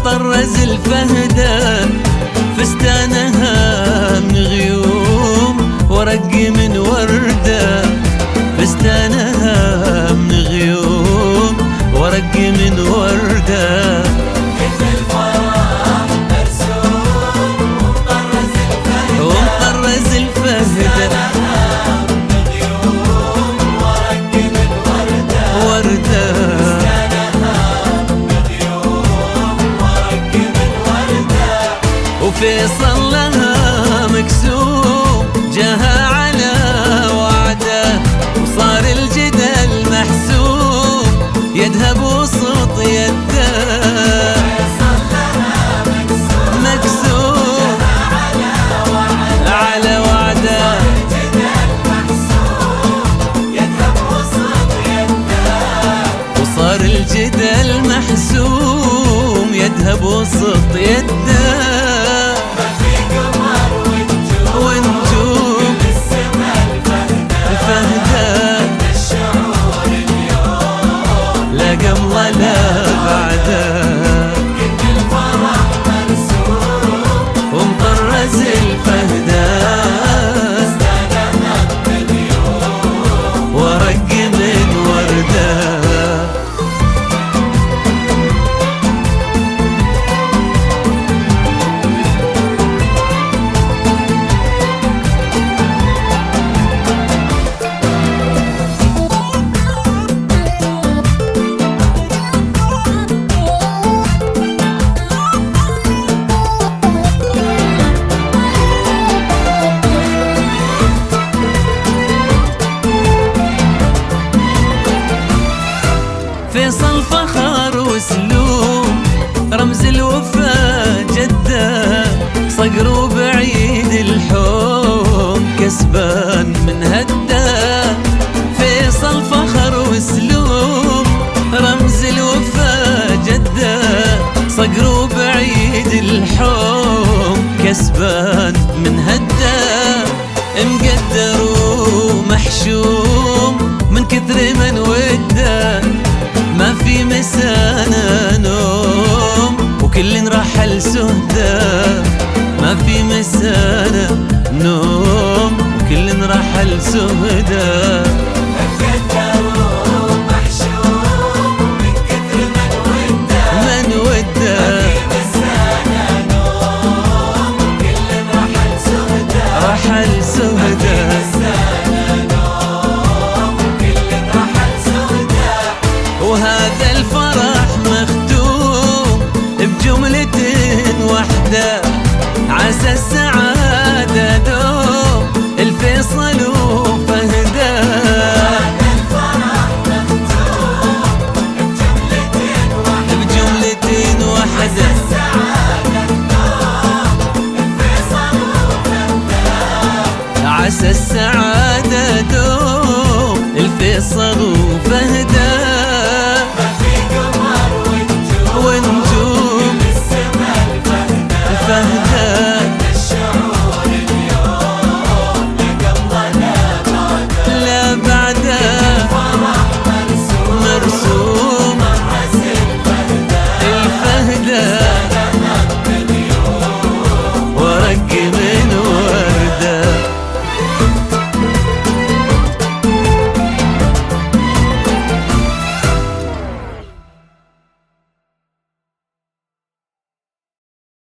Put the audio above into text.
ومطرز الفهدة فستانها من غيوم ورق من وردة، فستانها من غيوم ورق من وردة. كل الفرح مرسوم ومطرز الفهدة، فستانها من غيوم ورق من وردة، وفيصل لها مكسوم جاها على وعده، وصار الجدل محسوم يدها بوسط يده. فيصل لها مكسوم على وعده، الجدل محسوم يدها بوسط يده، وصار الجدل محسوم يدها بوسط يده. ونجوم الفهدة لا قمله لا بعده، كل الفرح مرسوم ومطرز الفهدة فستانها من غيوم ورق من وردة. فيصل فخر وسلوم رمز الوفا جده، صقر بعيد الحوم كسبان من هده. فيصل فخر وسلوم رمز الوفا جده، صقر بعيد الحوم كسبان من هده. مقدر ومحشوم من كثر من وده، ما في مسانا نوم وكل رحل سهدة، ما في مسانا نوم وكل رحل سهدة. مقدر ومحشوم من كثر من وده، في مسانا نوم وكل رحل سهدة، رحل سهدة. وهذا الفرح مختوم بجملة وحدة، عسى السعادة